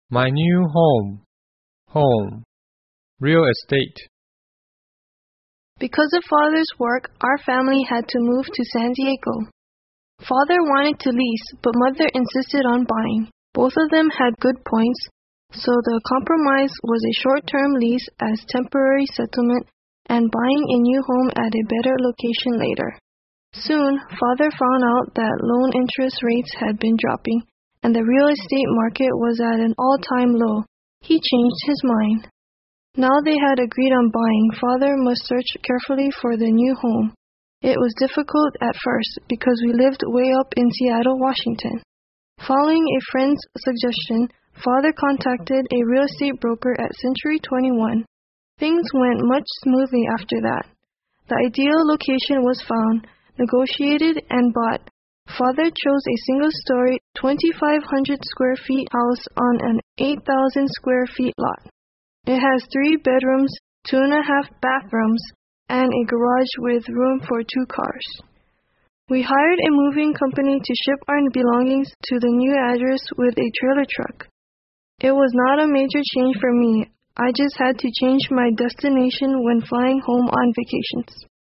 My new home. Home. Real estate. Because of Father's work, our family had to move to San Diego. Father wanted to lease, but Mother insisted on buying. Both of them had good points, so the compromise was a short-term lease as temporary settlement and buying a new home at a better location later. Soon, Father found out that loan interest rates had been dropping, and the real estate market was at an all-time low. He changed his mind. Now they had agreed on buying, Father must search carefully for the new home. It was difficult at first because we lived way up in Seattle, Washington. Following a friend's suggestion, Father contacted a real estate broker at Century 21. Things went much smoothly after that. The ideal location was found, negotiated, and bought. Father chose a single-story, 2,500 square feet house on an 8,000 square feet lot. It has 3 bedrooms, 2.5 bathrooms, and a garage with room for 2 cars. We hired a moving company to ship our belongings to the new address with a trailer truck. It was not a major change for me. I just had to change my destination when flying home on vacations.